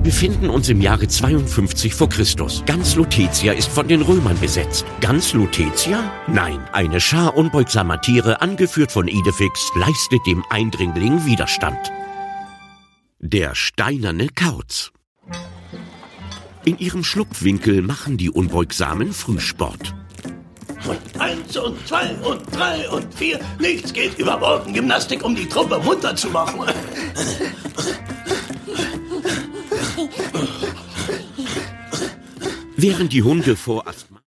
befinden uns im Jahre 52 vor Christus. Ganz Lutetia ist von den Römern besetzt. Ganz Lutetia? Nein, eine Schar unbeugsamer Tiere, angeführt von Idefix, leistet dem Eindringling Widerstand. Der steinerne Kauz. In ihrem Schlupfwinkel machen die Unbeugsamen Frühsport. Und 1 und 2 und 3 und 4. Nichts geht über Morgengymnastik, um die Truppe munter zu machen. Während die Hunde vor Asthma